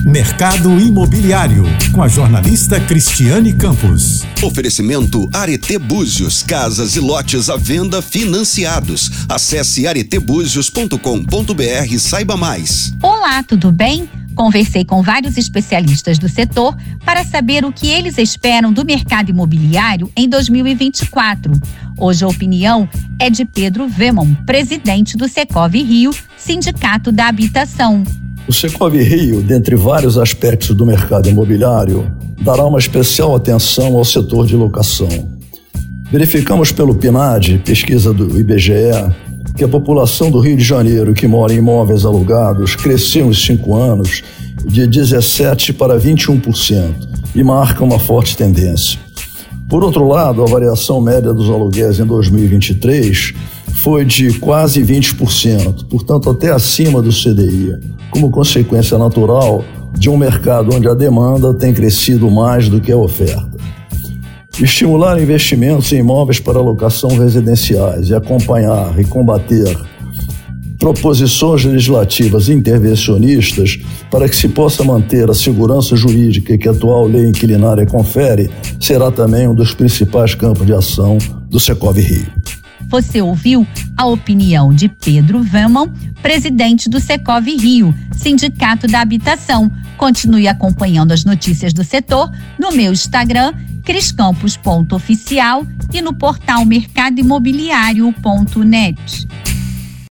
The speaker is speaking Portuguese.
Mercado Imobiliário, com a jornalista Cristiane Campos. Oferecimento Arete Búzios, casas e lotes à venda financiados. Acesse aretebuzios.com.br e saiba mais. Olá, tudo bem? Conversei com vários especialistas do setor para saber o que eles esperam do mercado imobiliário em 2024. Hoje a opinião é de Pedro Wemon, presidente do Secov Rio, Sindicato da Habitação. O Secov Rio, dentre vários aspectos do mercado imobiliário, dará uma especial atenção ao setor de locação. Verificamos pelo PNAD, pesquisa do IBGE, que a população do Rio de Janeiro que mora em imóveis alugados cresceu em 5 anos de 17% para 21% e marca uma forte tendência. Por outro lado, a variação média dos aluguéis em 2023 foi de quase 20%, portanto até acima do CDI, como consequência natural de um mercado onde a demanda tem crescido mais do que a oferta. Estimular investimentos em imóveis para locação residenciais e acompanhar e combater proposições legislativas intervencionistas para que se possa manter a segurança jurídica que a atual lei inquilinária confere será também um dos principais campos de ação do Secov Rio. Você ouviu a opinião de Pedro Wemon, presidente do Secov Rio, Sindicato da Habitação. Continue acompanhando as notícias do setor no meu Instagram, criscampos.oficial, e no portal mercadoimobiliario.net.